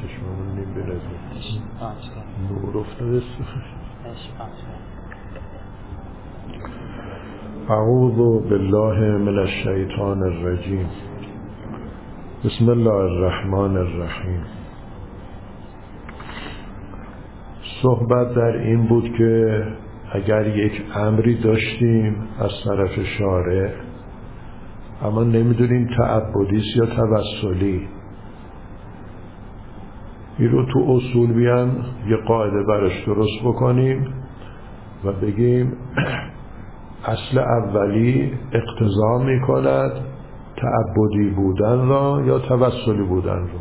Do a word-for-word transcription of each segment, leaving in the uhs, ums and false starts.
چشممون نمی‌بینه نور افتاده. اعوذ بالله من الشیطان الرجیم. بسم الله الرحمن الرحیم. صحبت در این بود که اگر یک امری داشتیم از طرف شارع اما نمیدونیم تعبدی است یا توسلی، این رو تو اصول بیان یه قاعده برش درست بکنیم و بگیم اصل اولی اقتضا می کند تعبدی بودن را یا توسلی بودن را.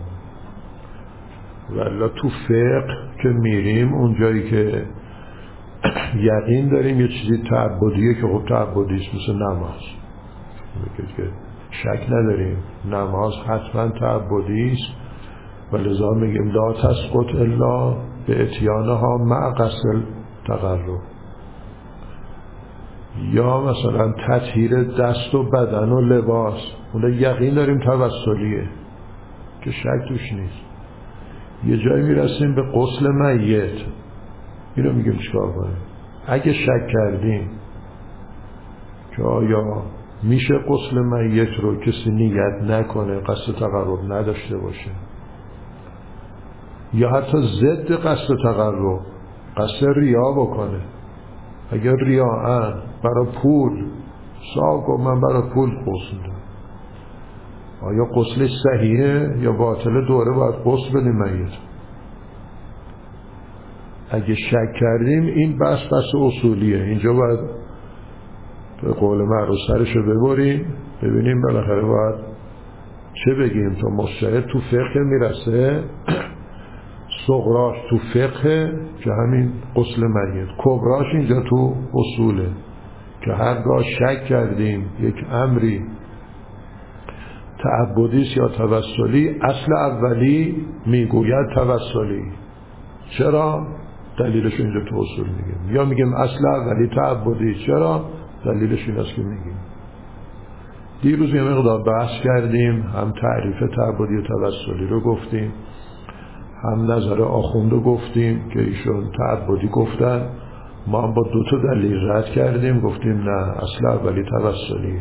ولی تو فقه که میریم اونجایی که یقین داریم یه چیزی تعبدیه که خب تعبدی است، مثل نماز که شک نداریم نماز حتما تعبدی است و لذا میگیم لا تسقط الا به اتیانها مع قصد تقرب. یا مثلا تطهیر دست و بدن و لباس، اون یقین داریم توسلیه که شک توش نیست. یه جایی میرسیم به غسل میت، اینو میگیم چیکار کنیم؟ اگه شک کردیم که آیا میشه غسل میت رو کسی نیت نکنه، قصد تقرب نداشته باشه، یا حتی ضد قصد تقرب قصد ریا بکنه، اگر ریاءن برای پول صاحب گفت من برای پول غسل دارم، آیا غسلش صحیحه یا باطله؟ دوره باید غسل بدیم میت. اگه شک کردیم این بس بس اصولیه، اینجا باید به قول معروف سرشو ببریم ببینیم بالاخره باید چه بگیم. تا مجتهد تو فقه میرسه صغراش تو فقه که همین غسل میت، کبراش اینجا تو اصوله که هرگاه شک کردیم یک امری تعبدی یا توسلی، اصل اولی میگوید توسلی. چرا؟ دلیلش اینجا تو اصول میگیم. یا میگیم اصل اولی تعبدی، چرا؟ دلیلش این است که میگیم. دیروز یه مقدار بحث کردیم، هم تعریف تعبدی و توسلی رو گفتیم، هم نظر آخونده گفتیم که ایشون تعبدی گفتن، ما هم با دو تا دلیل رد کردیم، گفتیم نه اصل اولی توسلی.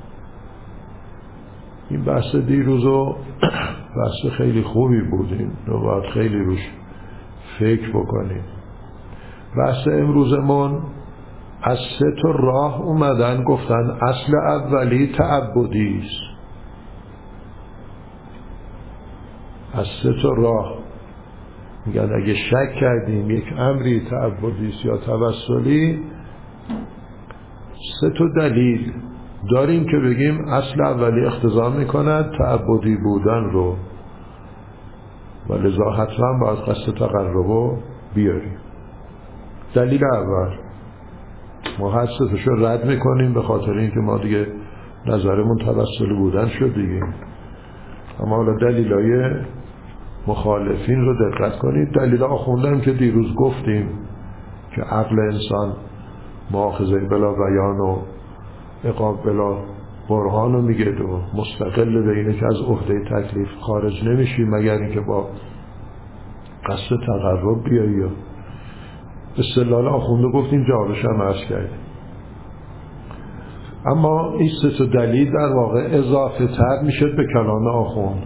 این بحث دیروزو بحث خیلی خوبی بودیم و باید خیلی روش فکر بکنیم. بحث امروزمون از سه تا راه اومدن گفتن اصل اولی تعبدی است. از سه تا راه میگن اگه شک کردیم یک امری تعبدی است یا توسلی، سه تا دلیل داریم که بگیم اصل اولی اقتضا میکند تعبدی بودن رو و لذا حتما باید قصد تقرب رو بیاریم. دلیل اول، ما هر سه تاشو رد میکنیم به خاطر اینکه ما دیگه نظرمون توسلی بودن شد دیگه. اما حالا دلیلای مخالفین رو دقت کنید. دلیل آخوندم که دیروز گفتیم که عقل انسان مؤاخذه بلا بیان و عقاب بلا برهان رو میگه و مستقل به اینه که از عهده تکلیف خارج نمیشی مگر اینکه با قصد تقرب بیایی. استدلال آخونده گفتیم، جوابش هم عرض کردیم. اما این سه تا دلیل در واقع اضافه تر میشه به کلام آخوند.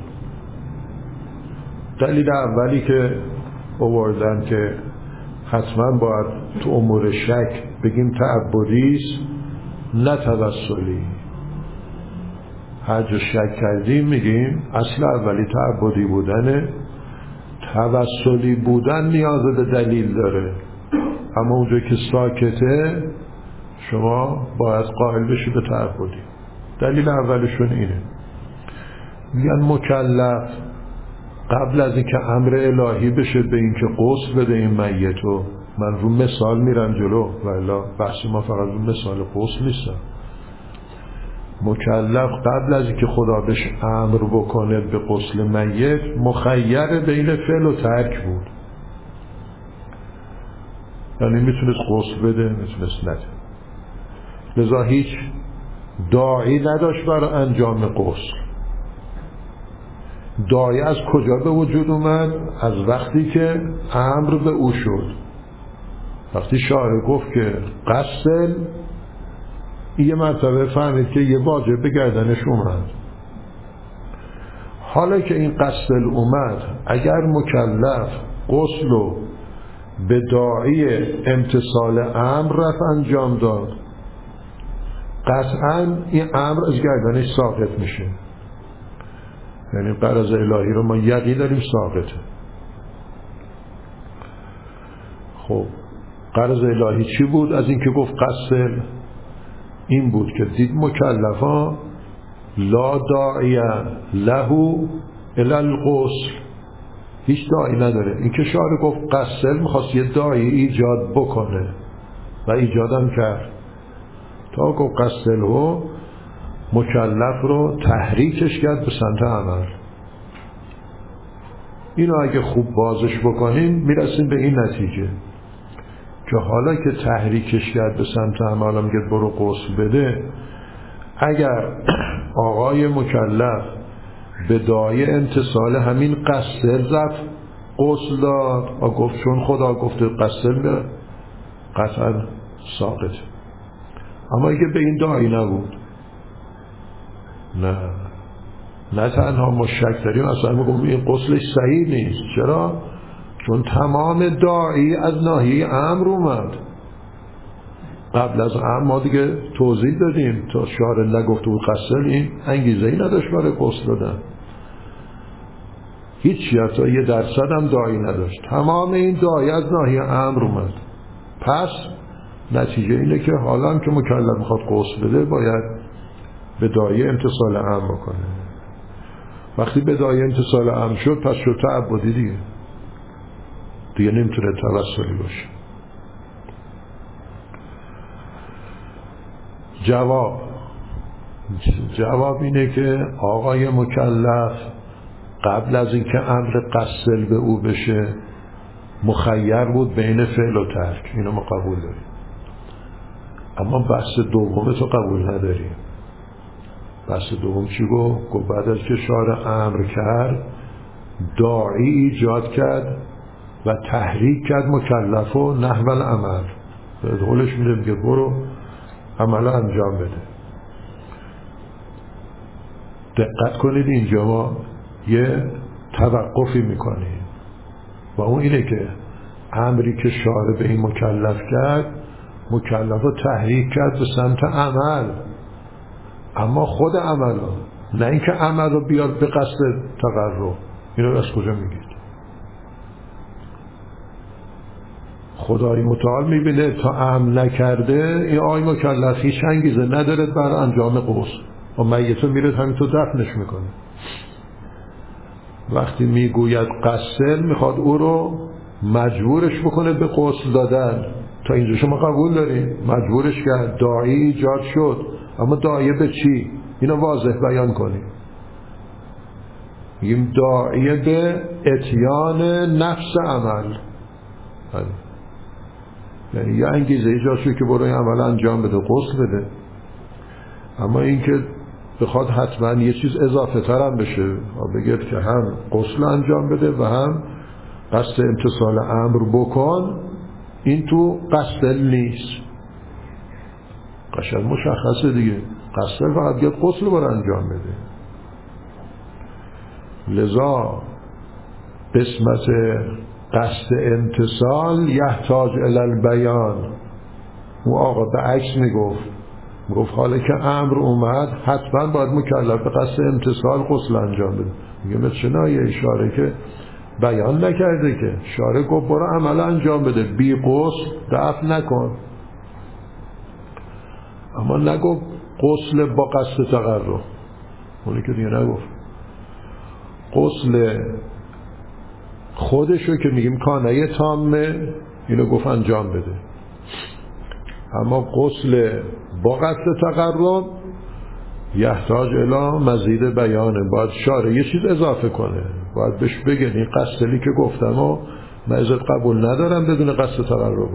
دلیل اولی که آوردن که حتما باید تو امور شک بگیم تعبدی است نه توسلی. هر جا شک کردیم میگیم اصل اولی تعبدی بودنه، توسلی بودن نیاز به دلیل داره. اما اونجا که ساکته شما باید قائل بشی به تعبدی. دلیل اولشون اینه، میگن مکلف قبل از اینکه امر الهی بشه به اینکه غسل بده این میتو، من رو مثال میرم جلو والا بحث ما فقط رو مثال غسل نیستم، مکلف قبل از اینکه خدا بهش امر بکنه به غسل میت مخیر بین فعل و ترک بود. یعنی میتونست غسل بده میتونست نده، لذا هیچ داعی نداشت برای انجام غسل. داعی از کجا به وجود اومد؟ از وقتی که امر به او شد. وقتی شارع گفت که قسل، یه مرتبه فهمید که یه واجب به گردنش اومد. حالا که این قسل اومد، اگر مکلف غسل رو به داعی امتثال امر رفت انجام داد، قطعا این امر از گردنش ساقط میشه. یعنی قرض الهی رو ما یقین داریم ساقطه. خب قرض الهی چی بود از این که گفت قسل؟ این بود که دید مکلفا لا داعی له الا الغسل، هیچ داعی نداره. این که شارع گفت قسل میخواست یه داعی ایجاد بکنه و ایجادم کرد. تا گفت قسل رو مکلف رو تحریکش کرد به سمت عمل. اینو اگه خوب بازش بکنیم میرسیم به این نتیجه که حالا که تحریکش کرد به سمت عمل، هم که برو غسل بده، اگر آقای مکلف به داعی امتثال همین قسل زد غسل داد و گفت چون خدا گفته قسل به، قطعا ساقط. اما اگه به این داعی نبود، نه نه تنها ما شک داریم، اصلا میگم این غسلش صحیح نیست. چرا؟ چون تمام داعی از ناحیه امر اومد. قبل از امر ما دیگه توضیح دادیم تا شارع نگفته بود قسل، این انگیزه ای نداشت برای غسل دادن، هیچی، حتی یه درصد هم داعی نداشت. تمام این داعی از ناحیه امر اومد. پس نتیجه اینه که حالا هم که مکلف میخواد غسل بده باید به داعی امتثال امر کنه. وقتی به داعی امتثال امر شد پس شد تعبدی دیگه، دیگه نمیتونه توسلی باشه. جواب جواب اینه که آقای مکلف قبل از اینکه امر قسل به او بشه مخیر بود بین فعل و ترک. اینو ما قبول داریم. اما بحث دومه تو قبول نداریم. بحث دوم چی گفت؟ گفت بعد از که شارع امر کرد داعی ایجاد کرد و تحریک کرد مکلف و نحو العمل، به قولش میده میگه برو عمل انجام بده. دقت کنید اینجا ما یه توقفی میکنیم و اون اینه که امری که شارع به این مکلف کرد، مکلف رو تحریک کرد به سمت عمل، اما خود عمل ها، نه اینکه عمل رو بیاد به قصد تقرب. اینو از کجا میگید؟ خدای متعال میبینه تا عمل نکرده این آقای مکلف هیچ انگیزه نداره برای انجام غسل و میتو میره همینطور دفنش میکنه. وقتی میگوید قسل میخواد او رو مجبورش بکنه به غسل دادن. تا اینجا شما قبول داریم مجبورش کرد، داعی ایجاد شد، اما داعی به چی؟ اینو واضح بیان کنیم. میگیم داعی به اتیان نفس عمل، یعنی یه انگیزه ایجاد شد که برای عمل انجام بده، غسل بده. اما این که بخواد حتما یه چیز اضافه تر هم بشه و بگید که هم غسل انجام بده و هم قصد امتثال امر بکن، این تو قصد نیست. قشنگ مشخصه دیگه، قصد فقط بگید غسل برای انجام بده. لذا قسمت قصد امتثال یحتاج الی البیان. او آقا به عکس میگفت میگفت حالا که امر اومد حتما باید مکلف به قصد امتثال غسل انجام بده. میگه مثل چنایه اشاره که بیان نکرده که شارع گفت برو عمل انجام بده، بی غسل دفن نکن، اما نگفت غسل با قصد تقرب. اونی که دیگه نگفت غسل خودشو که میگیم کانه تامه اینو گفت انجام بده، اما غسل با قصد تقرب یحتاج الی مزید بیانه، باید شارع یه چیز اضافه کنه، باید بهش بگن این قصدی که گفتم و من ازت قبول ندارم بدون قصد تقرب،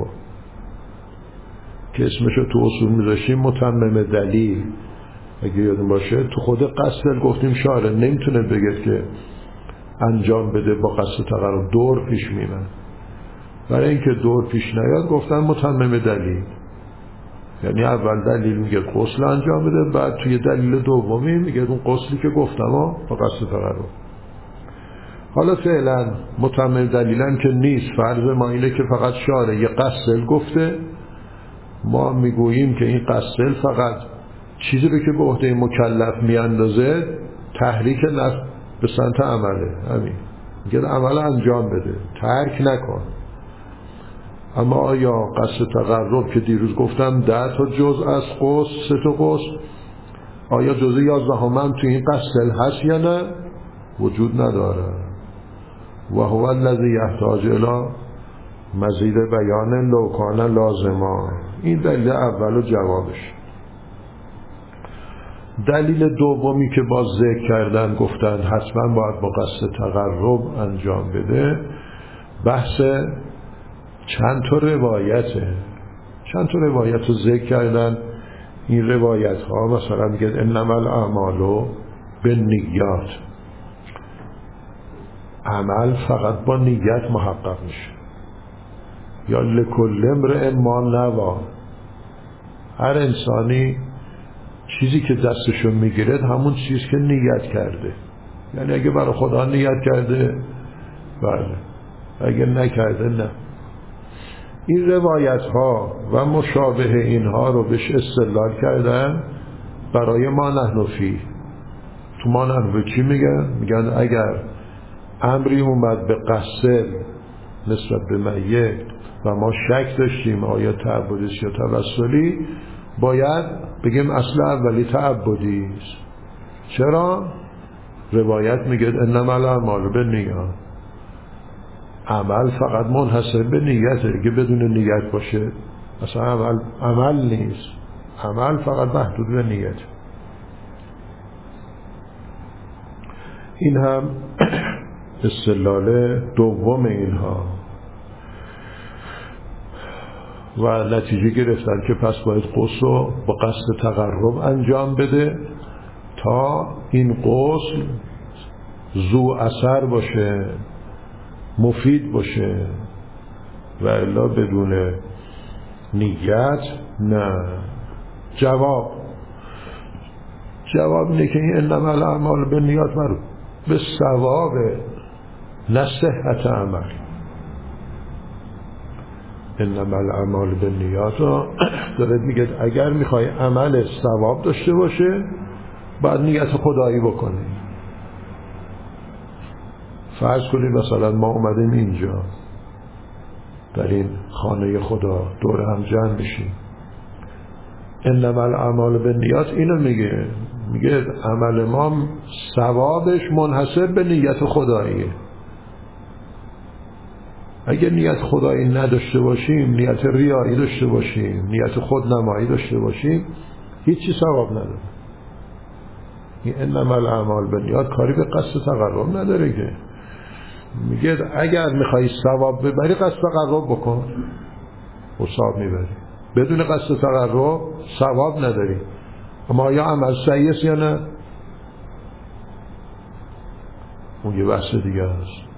که اسمشو تو اصول میذاشیم متمم دلیل. اگه یادون باشه تو خود قصد گفتیم شارع نمیتونه بگه که انجام بده با قصد تقرب دور پیش میمن. برای اینکه دور پیش نیاد گفتن متمم دلیل، یعنی اول دلیل میگه غسل انجام بده، بعد توی دلیل دومی میگه اون غسلی که گفتم ها با قصد تقرب. حالا فعلا متمم دلیلن که نیست، فرض ما اینه که فقط شارع یه قصل گفته، ما میگوییم که این قصل فقط چیزی رو که به عهده مکلف میاندازه تحریک نفس به سمت عمله، همین میگه عمل انجام بده، ترک نکن. اما آیا قصد تقرب که دیروز گفتم ده تا جز از غسل، سه تا غسل، آیا جزء یازدهم هم تو این قصد هست یا نه؟ وجود نداره. و هو الذی یحتاج الی مزید بیان لو کان لازما. این دلیل اول و جوابش. دلیل دومی که باز ذکر کردن گفتن حتما باید با قصد تقرب انجام بده، بحث چند تا روایته. چند تا روایت رو ذکر کردن. این روایت ها مثلا میگه انما الاعمال بالنیات، عمل فقط با نیت محقق میشه. یا لکل امرئ ما نوی، هر انسانی چیزی که دستشون میگیرد همون چیز که نیت کرده. یعنی اگه برای خدا نیت کرده بله، اگه نکرده نه. این روایت ها و مشابه اینها رو بهش استدلال کردن برای ما نحن فی. تو ما نحن به چی میگن؟ میگن اگر امری اومد به قصد نسبت به میت و ما شک داشتیم آیا تعبدیست یا توسلی، باید بگیم اصل اولی تعبدی است. چرا؟ روایت میگه انما الاعمال بالنیات، عمل فقط منحصر به نیته. اگه بدون نیت باشه اصلا عمل عمل نیست، عمل فقط محدود به نیت. این هم استدلال دوم اینها و نتیجه گرفتن که پس باید غسل رو با قصد تقرب انجام بده تا این غسل ذو اثر باشه، مفید باشه، و الا بدون نیت نه. جواب جواب اینه که این انما الاعمال بالنیات مربوط به ثواب نه صحت عمل. انما الاعمال بالنیات داره میگه اگر میخوای عمل ثواب داشته باشه باید نیت خدایی بکنی. فرض کنید مثلا ما اومدیم اینجا در این خانه خدا دور هم جمع بشیم، انما الاعمال بالنیات اینو میگه، میگه عمل ما ثوابش منحصر به نیت خداییه. اگه نیت خدایی نداشته باشیم، نیت ریایی داشته باشیم، نیت خودنمایی داشته باشیم، هیچی ثواب نداره. این انما الاعمال بالنیات کاری به قصد تقرب نداره که. میگه اگر میخوای ثواب ببری قصد تقرب بکن و ثواب میبری. بدون قصد تقرب ثواب نداری. اما آیا عمل صحیح است یا نه؟ اون یه بحث دیگه هست.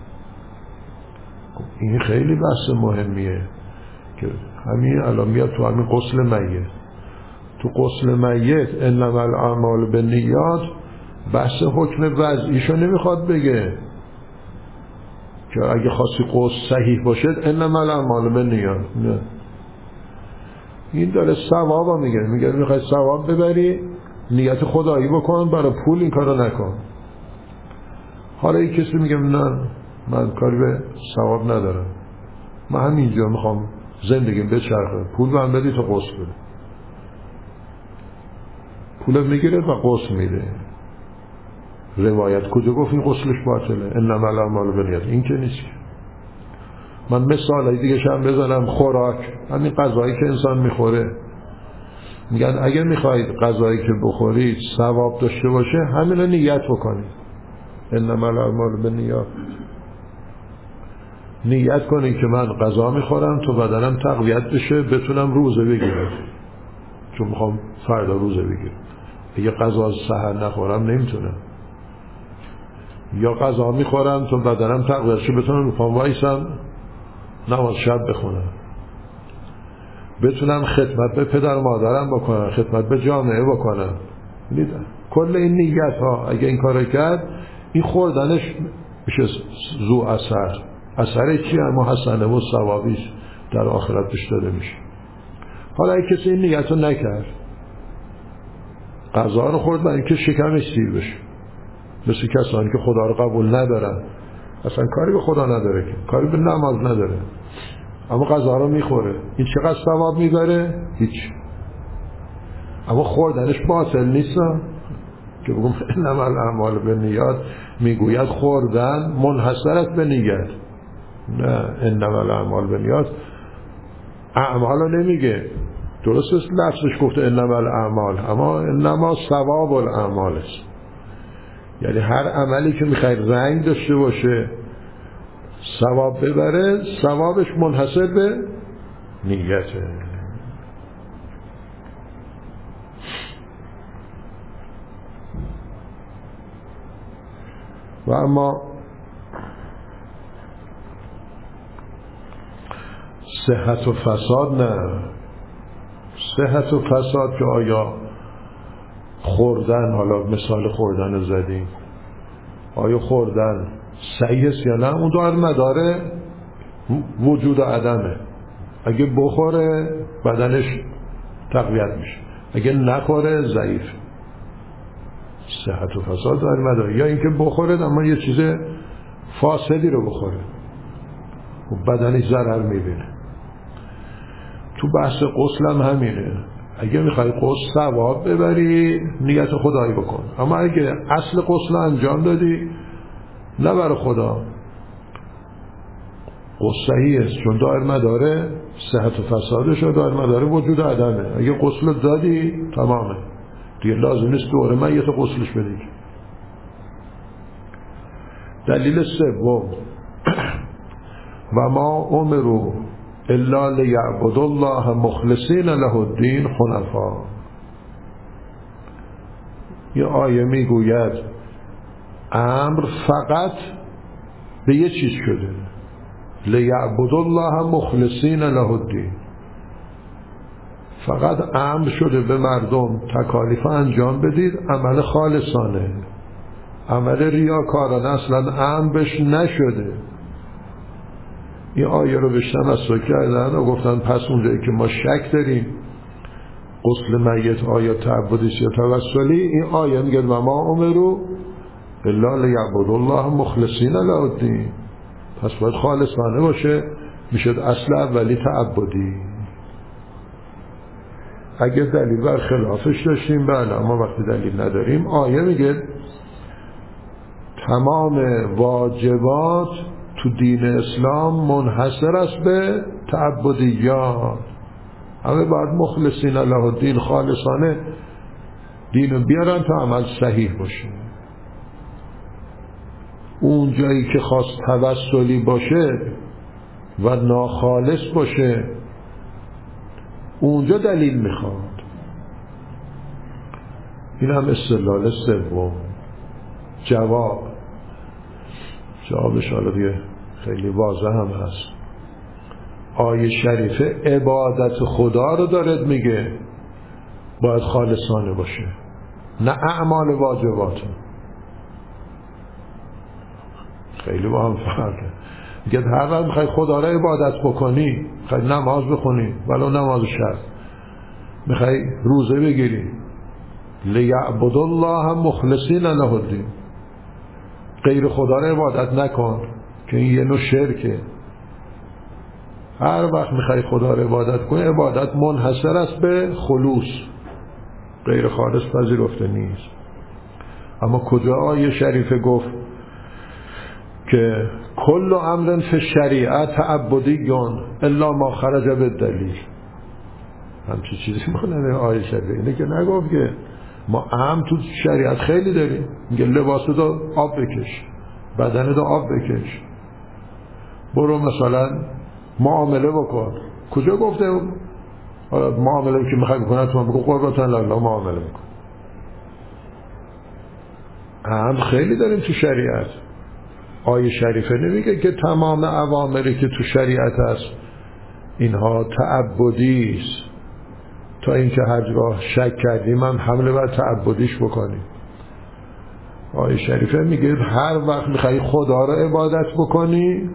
این خیلی بحث مهمیه که همین الان میاد تو همین غسل میت. تو غسل میت انما الاعمال بالنیات بحث حکم وضعیشو نمیخواد بگه که اگه خواستی غسل صحیح باشد انما الاعمال بالنیات، نه. این داره ثوابا میگه، میگه میخوای ثواب ببری نیت خدایی بکن، برای پول این کارو نکن. حالا این کسی میگه نه من کاری به ثواب ندارم، من همینجا میخوام زندگیم بچرخه، پول من بدی تا غسل بده. پول میگیره و غسل میده. روایت کجا گفت این غسلش باطله؟ انما الاعمال بالنیات. این که نیست. من مثال دیگه شم بزنم، خوراک، همین غذایی که انسان میخوره، میگن اگه میخواید غذایی که بخورید ثواب داشته باشه همین رو نیت بکنید. انما الاعمال بالنیات. نیت کنی که من غذا میخورم تو بدنم تقویت بشه بتونم روزه بگیرم، چون میخوام فردا روزه بگیرم. اگه غذا سحر نخورم نمیتونم. یا غذا میخورم تا بدنم تقویت شه بتونم رو پام وایسم نماز شب بخونم، بتونم خدمت به پدر مادرم بکنم، خدمت به جامعه بکنم. کل این نیت ها اگه این کارو کرد، این خوردنش میشه زو اثر. اثر چی؟ اما حسنه و ثوابیش در آخرت بهش داده میشه. حالا اگه کسی این نیت رو نکرد، غذا رو خورد برای اینکه شکمش سیر بشه، مثل کسانی که خدا رو قبول ندارن، اصلا کاری به خدا نداره، که کاری به نماز نداره، اما غذا رو میخوره، این چقدر ثواب میبره؟ هیچ. اما خوردنش باطل نیست که بگم انما الاعمال بالنیات، میگوید خوردن منحصر است به نیت. نه، انما الاعمال بالنیات اعمال رو نمیگه، درست است لفظش گفته انما الاعمال، اما انما ثواب الاعمال است. یعنی هر عملی که میخوای رنگ داشته باشه، ثواب ببره، ثوابش منحصر به نیته. و اما صحت و فساد نه. صحت و فساد که آیا خوردن، حالا مثال خوردن رو زدیم، آیا خوردن صحیح است یا نه؟ اون دار مداره وجود و عدمه. اگه بخوره بدنش تقویت میشه، اگه نخوره ضعیف. صحت و فساد دار مداره، یا اینکه بخوره اما یه چیز فاسدی رو بخوره و بدنش ضرر میبینه. تو بحث غسل هم همینه. اگه میخوای غسل ثواب ببری، نیت خدایی بکن، اما اگه اصل غسل انجام دادی نه برای خدا، غسل صحیح است، چون دائر مداره صحت و فسادش و دائر مداره وجود عدمه. اگه غسل دادی تمامه دیگه، لازم نیست دوره من یه تا غسلش بدی. دلیل سوم و ما امروا الا لیعبدوا الله مخلصین له الدین حنفا. یه آیه میگوید امر فقط به یه چیز شده، لیعبدوا الله مخلصین له الدین. فقط امر شده به مردم تکالیف انجام بدید عمل خالصانه، عمل ریاکارانه اصلا امر بهش نشده. این آیه رو بشتن از سو کردن و گفتن پس اونجایی که ما شک داریم غسل میت آیا تعبدیست یا توسلی، این آیه میگه و ما امروا الا لیعبدوا الله مخلصین له الدین، پس باید خالصانه باشه، میشد اصل اولی تعبدی. اگر دلیل بر خلافش داشتیم بله، اما وقتی دلیل نداریم، آیه میگه تمام واجبات تو دین اسلام منحصر است به تعبدیات، همه باید مخلصین له الدین، خالصانه دینو بیارن تا عمل صحیح باشه. اون جایی که خواست توسلی باشه و ناخالص باشه اونجا دلیل میخواد. این هم استدلال سوم. جواب جوابش حالا دیگه خیلی واضح هم هست. آیه شریفه عبادت خدا رو دارد میگه باید خالصانه باشه، نه اعمال واجبات. خیلی با هم فرقه. میگه هر وقت میخوای خدا رو عبادت بکنی، میخوای نماز بخونی ولو نماز شب، میخوای روزه بگیری، لیعبدوا الله مخلصین له الدین، غیر خدا رو عبادت نکن که این یه نوع شرکه. هر وقت میخوای خدا رو عبادت کنی، عبادت منحصر است به خلوص، غیر خالص پذیرفته نیست. اما کجا آیه شریفه گفت که کل امر فی الشریعه تعبدی الا ما خرج بالدلیل؟ همچی چیزی ما نه آیه شریفه اینه که نگفت که ما امر تو شریعت خیلی داریم، میگه لباس دو آب بکش، بدن دو آب بکش، برو مثلا معامله بکن. کجا گفته معامله که میخوای بکنه تو بگو قربتن الله معامله بکن؟ امر خیلی داریم تو شریعت. آیه شریفه نمیگه که تمام اوامری که تو شریعت هست اینها تعبدی است، تا اینکه هرگاه شک کردیم هم حمله بر تعبدیش بکنیم. آیه شریفه میگه هر وقت میخوای خدا رو عبادت بکنی،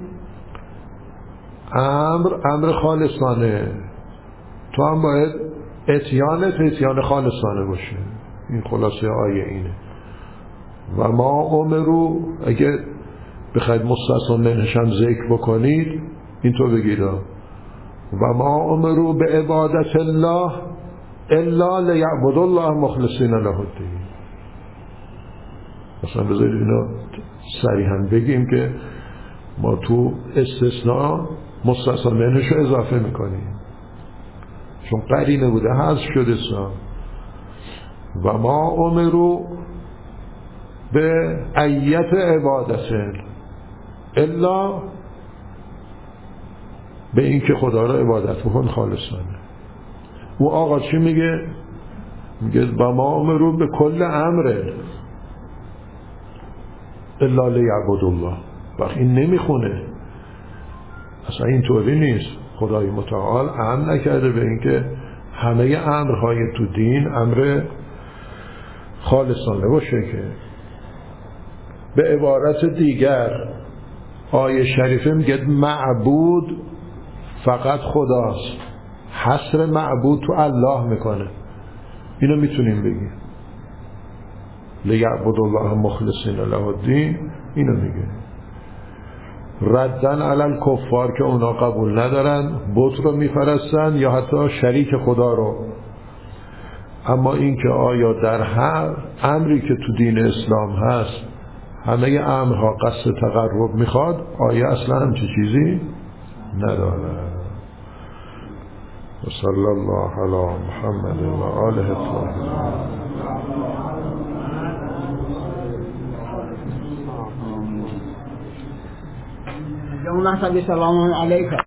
امر امر خالصانه، تو هم باید اتیانت اتیان خالصانه باشه. این خلاصه آیه اینه. و ما امرو، اگه بخواید مستثنا منهش هم ذکر بکنید اینطور بگید و ما امرو به عبادت الله الا لیعبد الله مخلصین له الدین. مثلا بذارید اینو صریحا بگیم که ما تو استثناء مستثنا منهش رو اضافه میکنیم چون قرینه بوده حذف شده. و ما امرو به ایت عبادت الا به این که خدا را عبادت بکن خالصانه. او آقا چی میگه؟ میگه و ما امرو به کل امره الا لیعبد الله. وقت این نمیخونه، اصلا این طوری نیست. خدای متعال امر نکرده به این که همه امرهای تو دین امر خالصانه باشه. که به عبارت دیگر آیه شریفه میگه معبود فقط خداست، حصر معبود تو الله میکنه. اینو میتونیم بگیم لیعبد الله مخلصین له الدین. اینو میگه ردن علی الکفار که اونا قبول ندارن، بت رو میپرستن یا حتی شریک خدا رو. اما این که آیا در هر امری که تو دین اسلام هست همه امرها قصد تقرب میخواد؟ آیه اصلا همچی چیزی نداره. و صلی الله علی محمد و آله الطاهرین. جمله سلام علیکم.